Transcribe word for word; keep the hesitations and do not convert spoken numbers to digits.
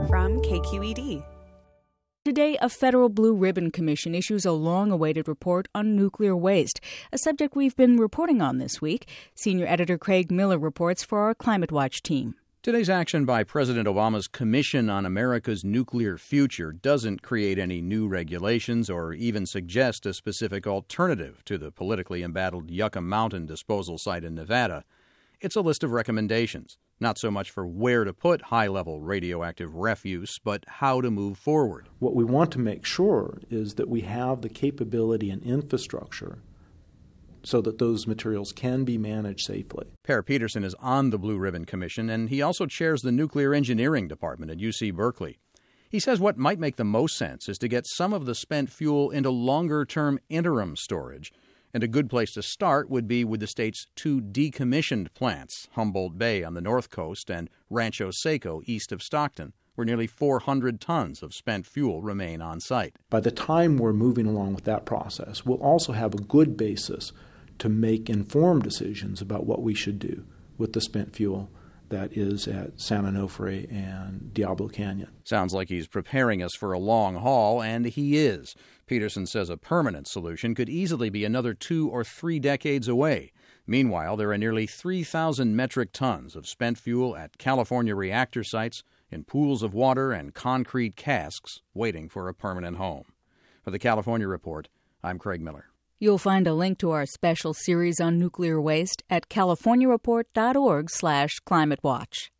from K Q E D. Today, a federal Blue Ribbon Commission issues a long-awaited report on nuclear waste, a subject we've been reporting on this week. Senior editor Craig Miller reports for our Climate Watch team. Today's action by President Obama's Commission on America's Nuclear Future doesn't create any new regulations or even suggest a specific alternative to the politically embattled Yucca Mountain disposal site in Nevada. It's a list of recommendations, not so much for where to put high-level radioactive refuse, but how to move forward. What we want to make sure is that we have the capability and infrastructure so that those materials can be managed safely. Per Peterson is on the Blue Ribbon Commission, and he also chairs the Nuclear Engineering Department at U C Berkeley. He says what might make the most sense is to get some of the spent fuel into longer-term interim storage. And a good place to start would be with the state's two decommissioned plants, Humboldt Bay on the north coast and Rancho Seco east of Stockton, where nearly four hundred tons of spent fuel remain on site. By the time we're moving along with that process, we'll also have a good basis to make informed decisions about what we should do with the spent fuel that is at San Onofre and Diablo Canyon. Sounds like he's preparing us for a long haul, and he is. Peterson says a permanent solution could easily be another two or three decades away. Meanwhile, there are nearly three thousand metric tons of spent fuel at California reactor sites in pools of water and concrete casks waiting for a permanent home. For the California Report, I'm Craig Miller. You'll find a link to our special series on nuclear waste at california report dot org slash climate watch.